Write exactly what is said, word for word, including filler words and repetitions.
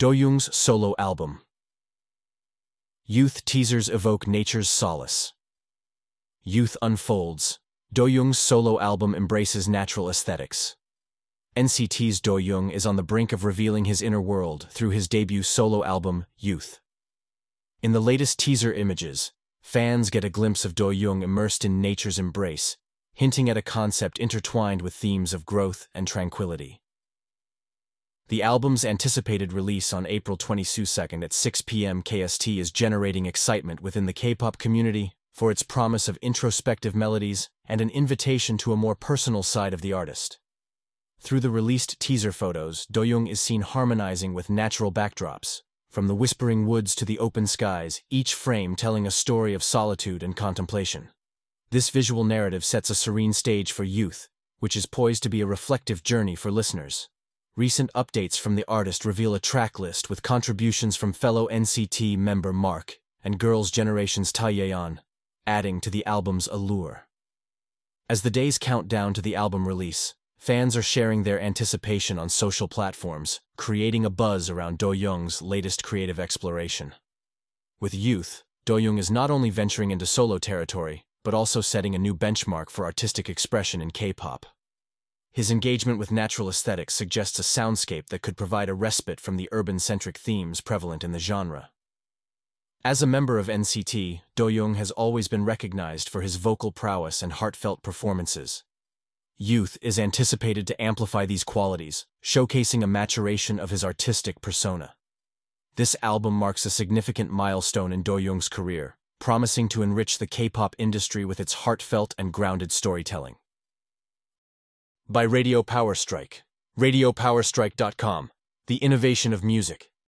Doyoung's solo album. Youth teasers evoke nature's solace. Youth unfolds. Doyoung's solo album embraces natural aesthetics. N C T's Doyoung is on the brink of revealing his inner world through his debut solo album, Youth. In the latest teaser images, fans get a glimpse of Doyoung immersed in nature's embrace, hinting at a concept intertwined with themes of growth and tranquility. The album's anticipated release on April twenty-second at six p m K S T is generating excitement within the K-pop community for its promise of introspective melodies and an invitation to a more personal side of the artist. Through the released teaser photos, Doyoung is seen harmonizing with natural backdrops, from the whispering woods to the open skies, each frame telling a story of solitude and contemplation. This visual narrative sets a serene stage for Youth, which is poised to be a reflective journey for listeners. Recent updates from the artist reveal a track list with contributions from fellow N C T member Mark and Girls' Generation's Taeyeon, adding to the album's allure. As the days count down to the album release, fans are sharing their anticipation on social platforms, creating a buzz around Doyoung's latest creative exploration. With Youth, Doyoung is not only venturing into solo territory, but also setting a new benchmark for artistic expression in K-pop. His engagement with natural aesthetics suggests a soundscape that could provide a respite from the urban-centric themes prevalent in the genre. As a member of N C T, Doyoung has always been recognized for his vocal prowess and heartfelt performances. Youth is anticipated to amplify these qualities, showcasing a maturation of his artistic persona. This album marks a significant milestone in Doyoung's career, promising to enrich the K-pop industry with its heartfelt and grounded storytelling. By Radio Power Strike. radio power strike dot com, the innovation of music.